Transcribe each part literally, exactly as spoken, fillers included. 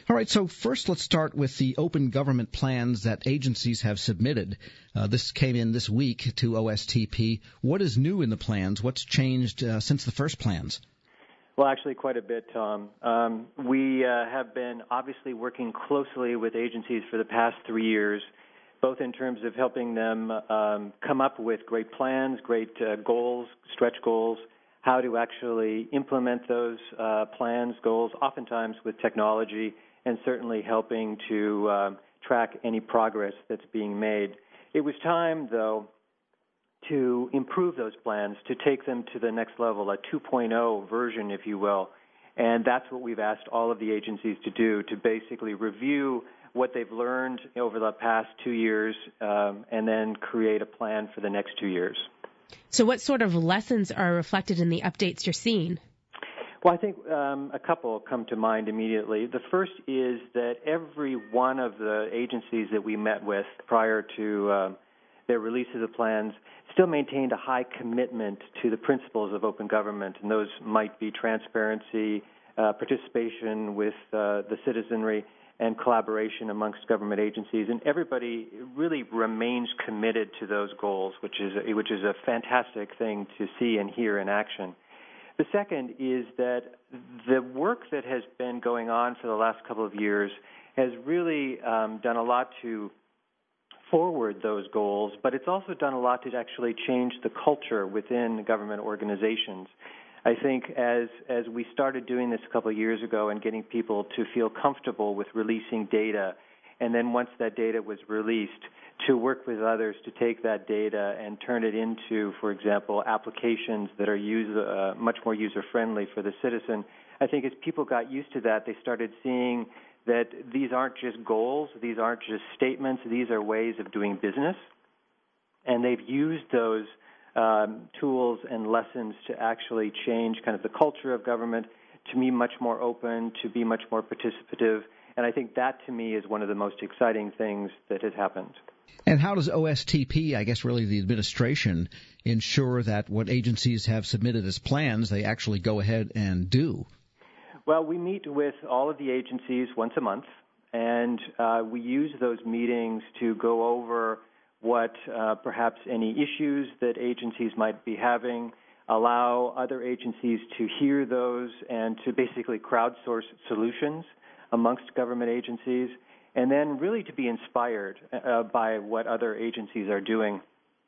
All right, so first let's start with the open government plans that agencies have submitted. Uh, this came in this week to O S T P. What is new in the plans? What's changed uh, since the first plans? Well, actually quite a bit, Tom. Um, we uh, have been obviously working closely with agencies for the past three years, both in terms of helping them um, come up with great plans, great uh, goals, stretch goals, how to actually implement those uh, plans, goals, oftentimes with technology, and certainly helping to uh, track any progress that's being made. It was time, though, to improve those plans, to take them to the next level, a two point oh version, if you will. And that's what we've asked all of the agencies to do, to basically review what they've learned over the past two years um, and then create a plan for the next two years. So what sort of lessons are reflected in the updates you're seeing? Well, I think um, a couple come to mind immediately. The first is that every one of the agencies that we met with prior to uh, their release of the plans still maintained a high commitment to the principles of open government, and those might be transparency, uh, participation with uh, the citizenry, and collaboration amongst government agencies. And everybody really remains committed to those goals, which is a, which is a fantastic thing to see and hear in action. The second is that the work that has been going on for the last couple of years has really um, done a lot to forward those goals, but it's also done a lot to actually change the culture within government organizations. I think as as we started doing this a couple of years ago and getting people to feel comfortable with releasing data, and then once that data was released, to work with others to take that data and turn it into, for example, applications that are use, uh, much more user-friendly for the citizen. I think as people got used to that, they started seeing that these aren't just goals, these aren't just statements, these are ways of doing business, and they've used those Um, tools and lessons to actually change kind of the culture of government, to be much more open, to be much more participative. And I think that, to me, is one of the most exciting things that has happened. And how does O S T P, I guess really the administration, ensure that what agencies have submitted as plans, they actually go ahead and do? Well, we meet with all of the agencies once a month, and uh, we use those meetings to go over what uh, perhaps any issues that agencies might be having, allow other agencies to hear those and to basically crowdsource solutions amongst government agencies, and then really to be inspired uh, by what other agencies are doing.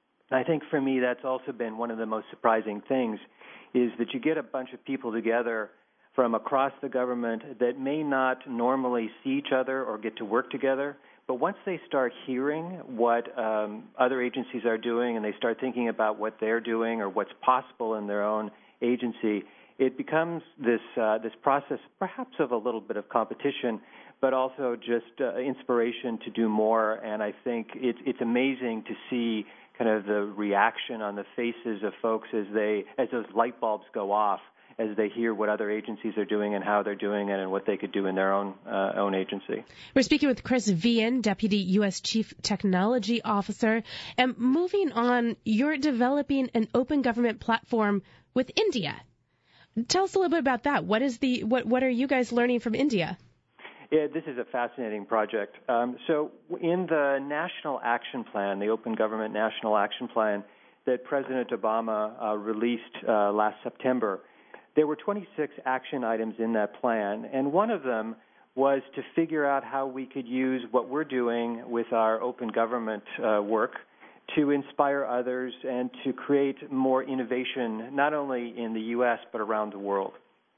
I think for me that's also been one of the most surprising things, is that you get a bunch of people together from across the government that may not normally see each other or get to work together, but once they start hearing what um, other agencies are doing and they start thinking about what they're doing or what's possible in their own agency, it becomes this uh, this process perhaps of a little bit of competition, but also just uh, inspiration to do more. And I think it's it's amazing to see kind of the reaction on the faces of folks as they as those light bulbs go off, as they hear what other agencies are doing and how they're doing it and what they could do in their own uh, own agency. We're speaking with Chris Vian, Deputy U S Chief Technology Officer. And moving on, you're developing an open government platform with India. Tell us a little bit about that. What is the what what are you guys learning from India? Yeah, this is a fascinating project. Um, so in the National Action Plan, the Open Government National Action Plan that President Obama uh, released uh, last September, there were twenty-six action items in that plan, and one of them was to figure out how we could use what we're doing with our open government uh, work to inspire others and to create more innovation, not only in the U S but around the world.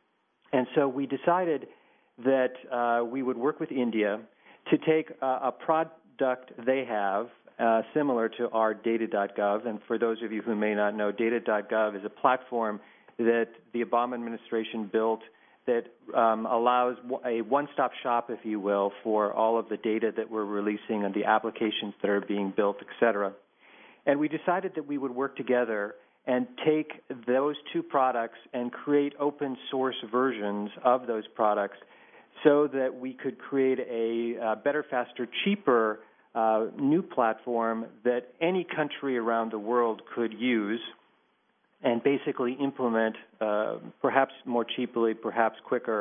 And so we decided that uh, we would work with India to take uh, a product they have uh, similar to our data dot gov, and for those of you who may not know, data dot gov is a platform that the Obama administration built that um, allows a one-stop shop, if you will, for all of the data that we're releasing and the applications that are being built, et cetera. And we decided that we would work together and take those two products and create open source versions of those products so that we could create a uh, better, faster, cheaper uh, new platform that any country around the world could use and basically implement, uh, perhaps more cheaply, perhaps quicker,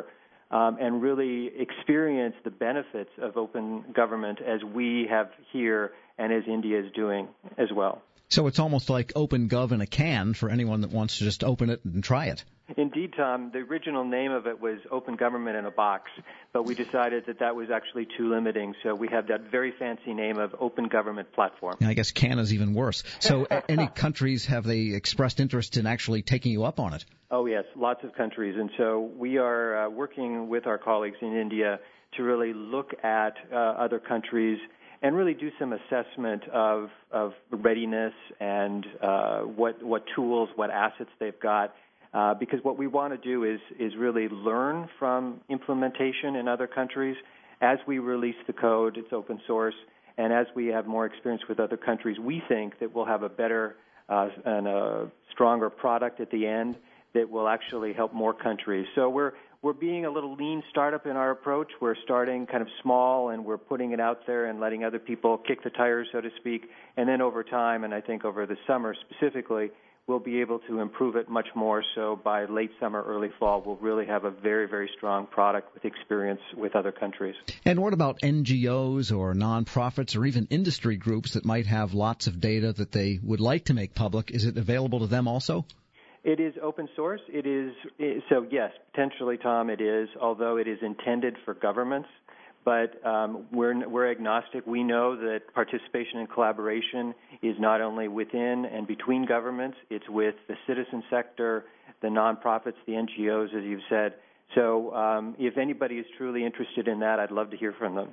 um, and really experience the benefits of open government as we have here and as India is doing as well. So it's almost like OpenGov in a can for anyone that wants to just open it and try it. Indeed, Tom. The original name of it was Open Government in a Box, but we decided that that was actually too limiting, so we have that very fancy name of Open Government Platform. Yeah, I guess can is even worse. So any countries, have they expressed interest in actually taking you up on it? Oh, yes, lots of countries. And so we are uh, working with our colleagues in India to really look at uh, other countries and really do some assessment of, of readiness and uh, what, what tools, what assets they've got. Uh, because what we want to do is, is really learn from implementation in other countries. As we release the code, it's open source, and as we have more experience with other countries, we think that we'll have a better uh, and a stronger product at the end that will actually help more countries. So we're we're being a little lean startup in our approach. We're starting kind of small, and we're putting it out there and letting other people kick the tires, so to speak. And then over time, and I think over the summer specifically, we'll be able to improve it much more. So by late summer, early fall, we'll really have a very, very strong product with experience with other countries. And what about N G Os or nonprofits or even industry groups that might have lots of data that they would like to make public? Is it available to them also? It is open source. It is, so yes, potentially, Tom, it is, although it is intended for governments. But um, we're, we're agnostic. We know that participation and collaboration is not only within and between governments, it's with the citizen sector, the nonprofits, the N G Os, as you've said. So um, if anybody is truly interested in that, I'd love to hear from them.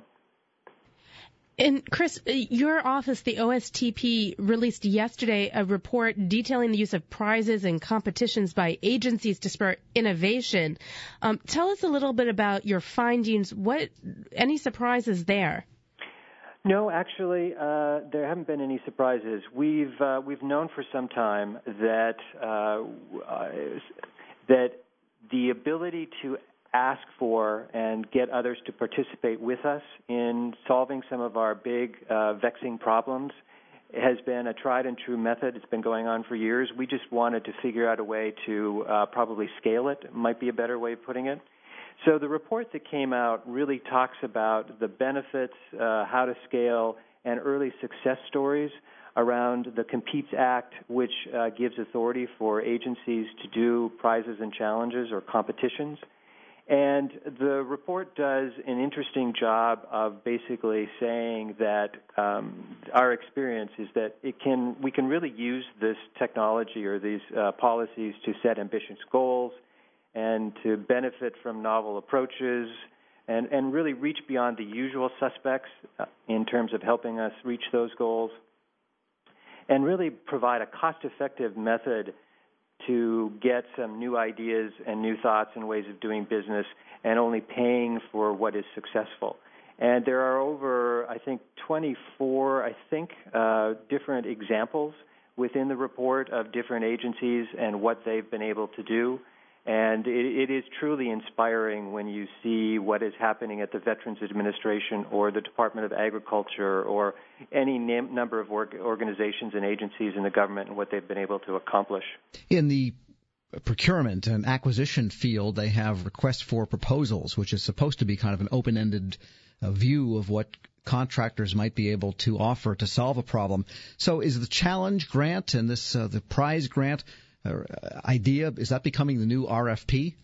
And Chris, your office, the O S T P, released yesterday a report detailing the use of prizes and competitions by agencies to spur innovation. Um, tell us a little bit about your findings. What, any surprises there? No, actually, uh, there haven't been any surprises. We've uh, we've known for some time that uh, uh, that the ability to ask for and get others to participate with us in solving some of our big uh, vexing problems has been a tried and true method. It's been going on for years. We just wanted to figure out a way to uh, probably scale it, might be a better way of putting it. So the report that came out really talks about the benefits, uh, how to scale, and early success stories around the Competes Act, which uh, gives authority for agencies to do prizes and challenges or competitions. And the report does an interesting job of basically saying that um, our experience is that it can we can really use this technology or these uh, policies to set ambitious goals and to benefit from novel approaches and, and really reach beyond the usual suspects in terms of helping us reach those goals and really provide a cost-effective method to get some new ideas and new thoughts and ways of doing business and only paying for what is successful. And there are over, I think, twenty-four, I think, uh, different examples within the report of different agencies and what they've been able to do. And it, it is truly inspiring when you see what is happening at the Veterans Administration or the Department of Agriculture or any name, number of org, organizations and agencies in the government and what they've been able to accomplish. In the procurement and acquisition field, they have requests for proposals, which is supposed to be kind of an open-ended uh, view of what contractors might be able to offer to solve a problem. So is the challenge grant and this uh, the prize grant idea, is that becoming the new R F P?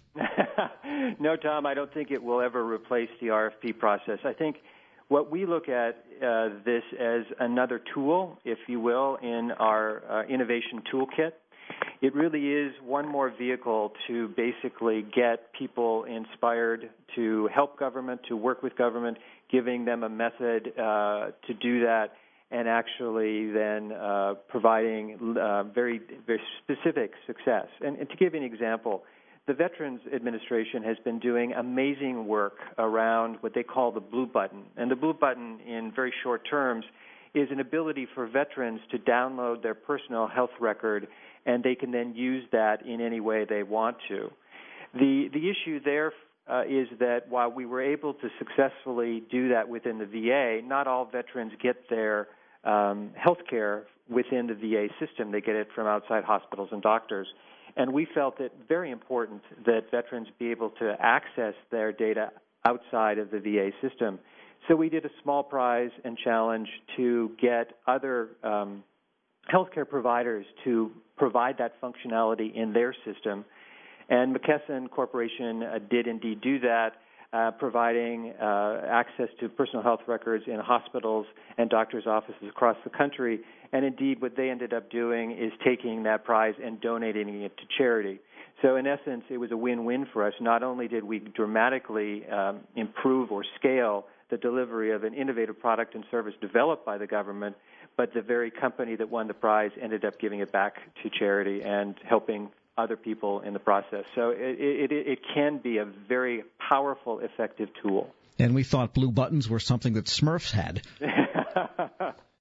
No, Tom, I don't think it will ever replace the R F P process. I think what we look at uh, this as another tool, if you will, in our uh, innovation toolkit. It really is one more vehicle to basically get people inspired to help government, to work with government, giving them a method uh, to do that, and actually then uh, providing uh, very, very specific success. And, and to give you an example, the Veterans Administration has been doing amazing work around what they call the Blue Button. And the Blue Button, in very short terms, is an ability for veterans to download their personal health record, and they can then use that in any way they want to. The, the issue there Uh, is that while we were able to successfully do that within the V A, not all veterans get their um, health care within the V A system. They get it from outside hospitals and doctors. And we felt it very important that veterans be able to access their data outside of the V A system. So we did a small prize and challenge to get other um, healthcare providers to provide that functionality in their system. And McKesson Corporation uh, did indeed do that, uh, providing uh, access to personal health records in hospitals and doctors' offices across the country. And indeed, what they ended up doing is taking that prize and donating it to charity. So in essence, it was a win-win for us. Not only did we dramatically um, improve or scale the delivery of an innovative product and service developed by the government, but the very company that won the prize ended up giving it back to charity and helping other people in the process. So it, it, it can be a very powerful, effective tool. And we thought blue buttons were something that Smurfs had.